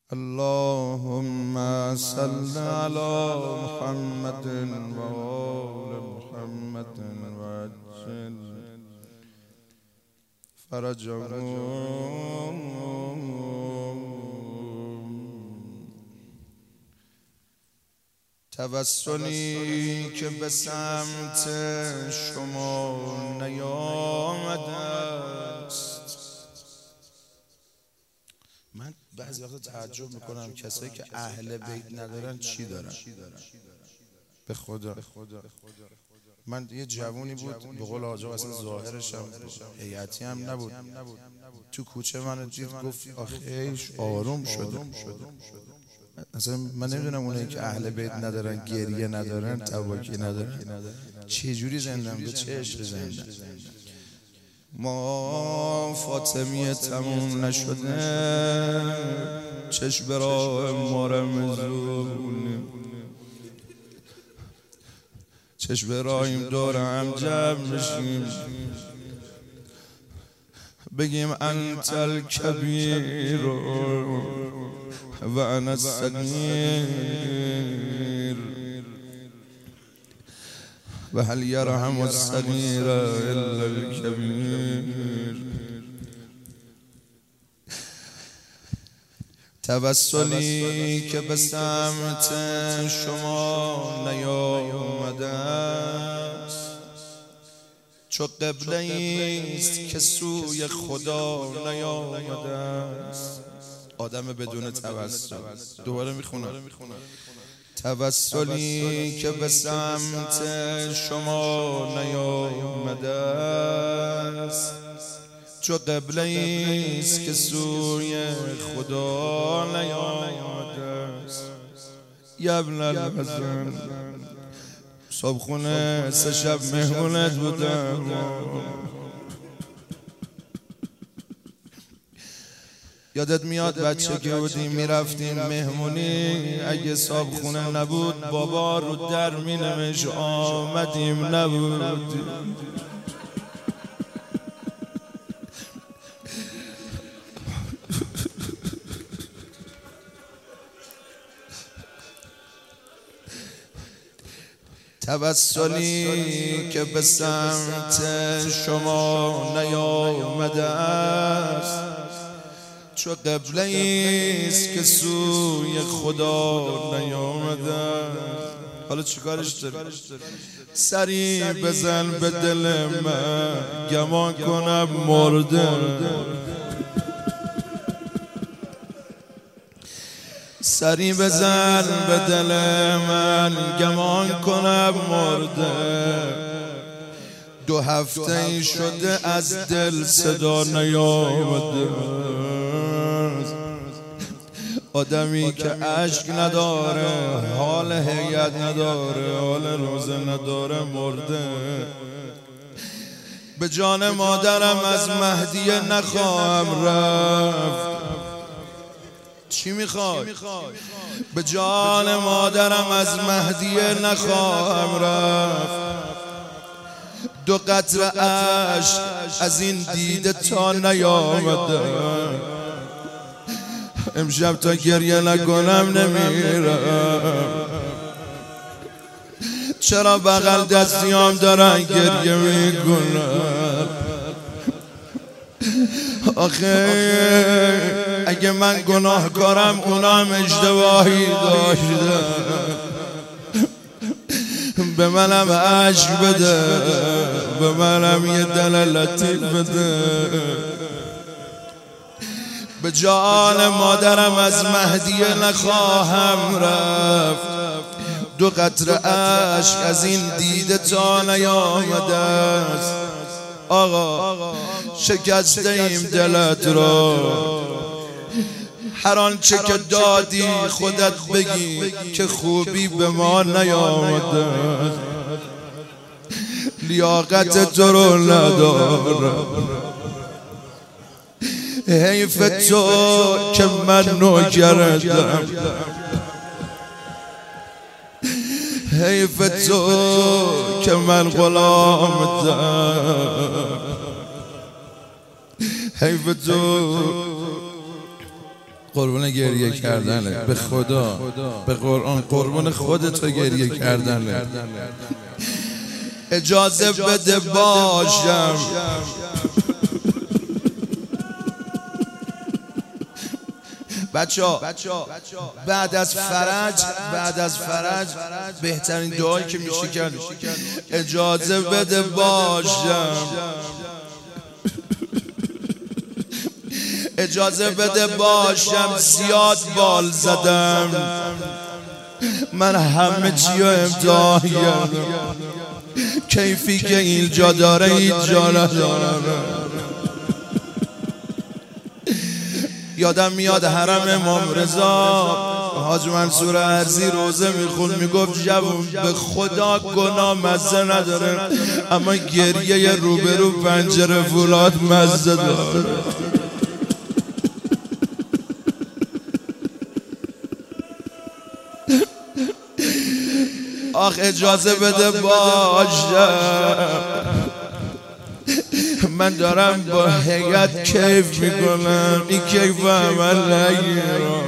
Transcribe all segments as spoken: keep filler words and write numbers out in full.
اللهم صل على محمد وآل محمد وعجل فرجهم. توسلی که به سمت شما نیامده است. من بعضی وقتا تعجب میکنم کسایی که اهل بیت ندارن چی دارن. به خدا من یه جوونی بود به قول آقا اصلا ظاهرش هم هیئتی هم نبود، تو کوچه من دید گفت آخیش آروم شده. اصلا من نمیدونم اونایی که اهل بیت ندارن، گریه ندارن، تواکی ندارن، چه جوری زندن، به چه عشق زندن. ما فاطمیه تموم نشده چشم راه ما رمزونیم، چشم راهیم دور هم جمع بشیم بگیم انت الکبیر و انا الصغیر و هل یرحم الصغیر الا الکبیر. توسلی که به سمت شما نیامده است، چو قبله ایست که سوی خدا نیامده است. آدم بدون توسل. دوباره میخونم. توسلی که به سمت شما نیامده است، چو قبله ایست که سوی خدا نیامده است. یبن الحسن صبحونه سه شب مهمونت بودم، یادت میاد بچه که بودیم میرفتیم مهمونی، اگه صاحب خونه نبود بابا رو در مینمش آمدیم نبود. توسلی که به سمت شما نیامده است، چو قبله ایست که سوی خدا نیامده است. حالا چیکارش داری؟ سری بزن به دل من گمان کنم مرده، سری بزن به دل من گمان کنم مرده. دو هفته ای شده از دل صدا نیامده. آدمی که عشق نداره، حال هیئت نداره، حال روزه نداره، مرده. به جان مادرم از مهدیه نخواهم رفت. چی میخوای؟ به جان مادرم از مهدیه نخواهم رفت. دو قطره اشک از این دیده تا نیامده. امشب تا گریه نکنم نمیرم. چرا بغل دستیام دارن گریه میکنن؟ آخه اگه من گناه کارم اونا هم اشتباهی داشتن. به منم عشق بده، به منم یه دل لطیف بده. به جان مادرم از مهدیه نخواهم رفت. دو قطره اشک از این دیده تا نیامده است. آقا شکسته ایم دلت را، هر آنچه که دادی خودت بگی که خوبی به ما نیامده. لیاقت تو رو ندارم، حیف تو که من نوکرتم، حیف تو که من غلامتم، حیف تو قربون گریه کردنه، به خدا به قرآن قربون خودت گریه کردنه. اجازه بده باشم بچه‌ها بعد از فرج بعد از فرج بهترین دعایی که میشه کرد اجازه بده باشم، اجازه بده باشم زیاد بال زدم، من همه چی رو امتحان کردم، کیفی که اینجا داره اینجا نداره. یادم میاد حرم امام رضا حاج منصور ارزی روزه میخون میگفت جوون به خدا گناه مزه نداره اما گریه روبرو پنجره فولاد مزه داره. آخ اجازه بده باشم، من دارم با هیئت کیف میکنم، این کیف عمل نگیرم.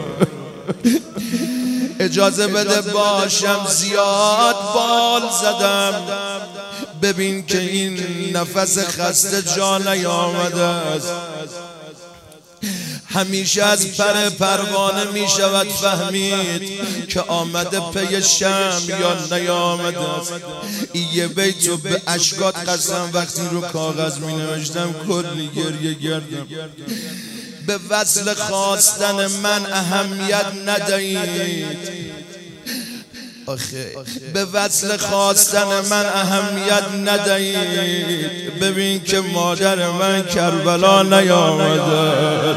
اجازه بده باشم زیاد بال زدم، ببین که این نفس خسته جا نیامده است. همیشه از پر پروانه می شود فهمید که آمده پی شم یا نیامده است. این یه بیتو به اشکات قسم وقتی رو کاغذ می نوشتم کلی گریه کردم. به وصل خواستن من اهمیت ندهید، آخه به وصل خواستن من اهمیت ندهید، ببین که مادر من کربلا نیامده.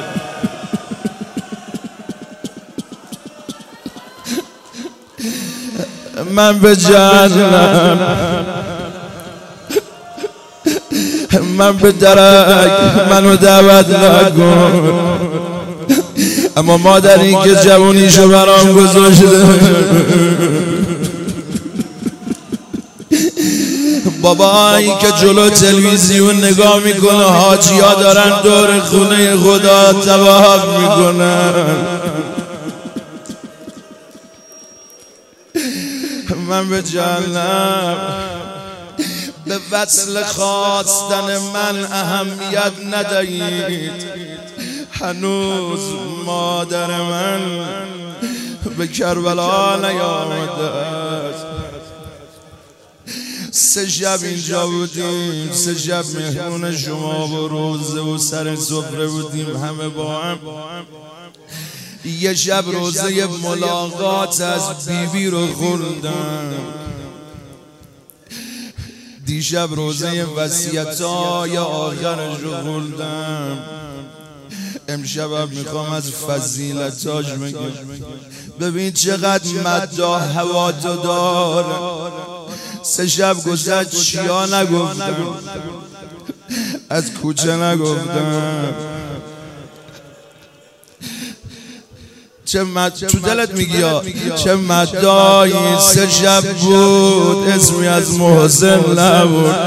من به جهنم، من به درک منو دعوت نکن، اما مادری که جوونیشو برام گذاشته، بابایی که جلو تلویزیون نگاه میکنه حاجیا دارن دور خونه خدا طواف میکنن. من به جهنم، به وصل خواستن من اهمیت ندهید، هنوز مادر من به کربلا نیامده است. سه شب اینجا بودیم، سه شب مهمون شما و روزه و سر سفره بودیم همه با هم. یه شب روزه ملاقات از بیبی رو خوندم، دیشب روزه وصیت‌های آخرش رو خوندم، امشبم میخوام از فضیلتاش بگم. ببین چقدر مداح هوا تو داره. سه شب گذشت چیا نگفتم، از کوچه نگفتم، چه مد... تو دلت میگی چه مدایی سه شب بود اسمی از محسن نبود.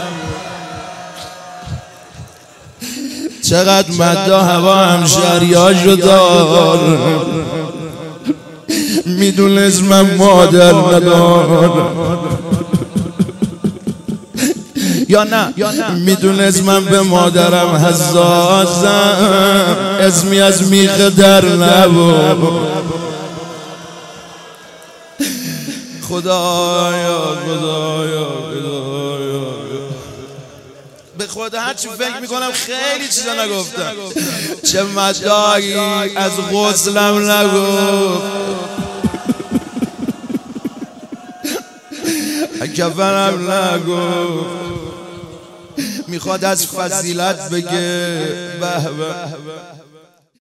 چقدر مدا هوا همشهریاشو دار، میدونست من مادر ندارم یا نه میدونست من به مادرم حساسم، اسمی از میخ در نبود. خدایا خدایا خدایا به خدا هرچی فکر میکنم خیلی چیزا نگفتم. چه مدایی از غسلم نگفت، کفنم نگفت، میخواد از فضیلت بگه. به به